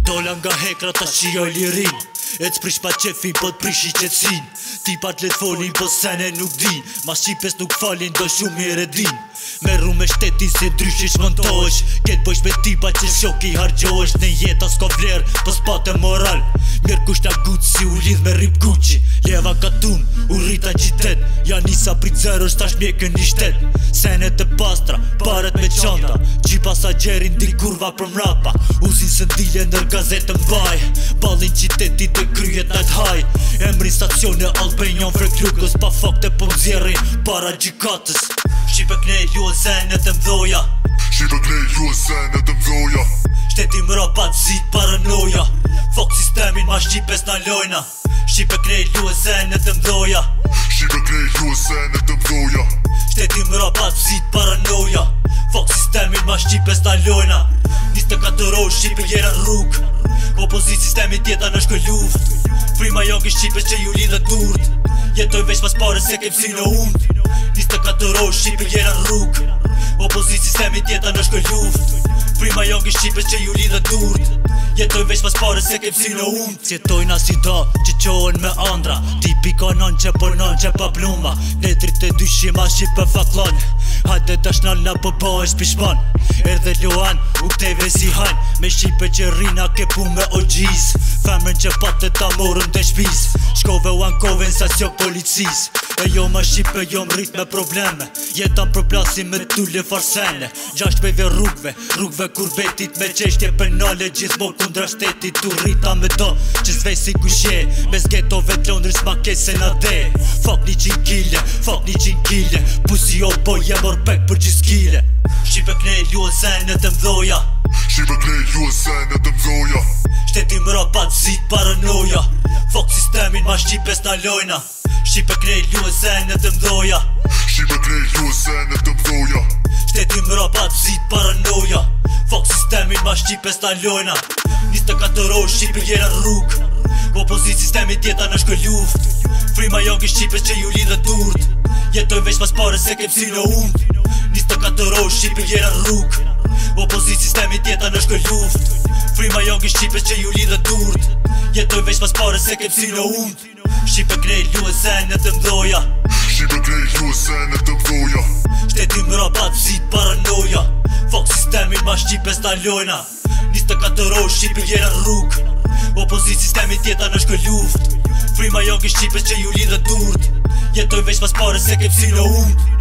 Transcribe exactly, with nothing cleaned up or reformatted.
Dola nga hekra ta shijoj lirin E t'prish pa qefin po t'prish i qetsin Tipat let folin po sene nuk din Ma shqipes nuk falin do shumë mire din Merru me shtetin se ndryshish montohesh Ket bojsh me tipa që shoki hargjohesh Në jeta s'ka vler po s'pate moral Mirë kusht na gut si u lidh me rip Gucci Leva ka tum, u rrita gjitet Ja nisa prit zero shtash mjekën një shtet Senet e pastra, paret me qanta Qi pasagjerin di kurva për mrapa Uzin së ndile nër gazetën baj Ballin qitetit e kryet najt haj Emrin stacione Albanian frek lukës Pa fakte po mzjerin para gjikatës Shqipe knej ju e senet e mdoja Shqipe knej ju e senet e mdoja Shteti mrapat zit paranoja Fok sistemin ma shqipes na lojna Shqipe knej ju e senet e mdoja Shqipe knej ju e senet e mdoja Shteti mrapat zit paranoja Fok sistemin ma shqipes na lojna njëzet e katër orë shqipe jera rrug Opozit sistemi tjeta në shkoj luft Frima jongi shqipes që ju lidhe durt Jetoj veç pas pare se kem si në und njëzet e katër orë shqipe jera rrug Opozit sistemi tjeta në shkoj luft Frima jongi shqipes që ju lidhe durt Jetoj veç pas pare se kem si në und Jetojna si da që qohen me andra Tipi ka non që për non që pa plumba Netrit e dyshima shqipe faklon Hajde dashnal na po po e shpishman Erdhe Luan u kteve si han Me shqipe që rina ke pu me o gjis Femrën që patë ta morën të shpis Shkove u ankove në stacion policis E jo ma shqipe jo mrit me probleme Jetan për plasi me tulle farsene Gjasht pejve rrugve, rrugve kur betit Me qeshtje penale gjithmon kundra shtetit Tu rrita me do që zvej si kushe Mes getove t'londris ma kese na de Fak një qin kile, fak një qin kile Pusi o po jem orpek për gjith skile Shqipe knej ju e senet e mdoja Shqipe knej ju e senet e mdoja Shteti mrapat zit paranoja Fok sistemin ma shqipes na lojna Shqipe knej ju e senet e mdoja Shqipe knej ju e senet e mdoja Shteti mrapat zit paranoja Fok sistemin ma shqipes na lojna njëzet e katër orë shqipe jera rrug Opozit sistemi tjeta në shkoj luft Frima jongi shqipes që ju lidhe durt Jetoj veç pas pare se kem si në und njëzet e katër orë shqipe jera rrug Opozit sistemi tjeta në shkoj luft Frima jongi shqipes që ju lidhe durt Jetoj veç pas pare se kem si në und Shqipe knej ju e senet e mdoja Shqipe knej ju e senet e mdoja Shteti mrapat zit paranoja Fok sistemin ma shqipes na lojna njëzet e katër orë shqipe jera rrug Opozit sistemi tjeta në shkoj luft Frima jongi shqipes që ju lidhe durt Jetoj veç pas pare se kem si në und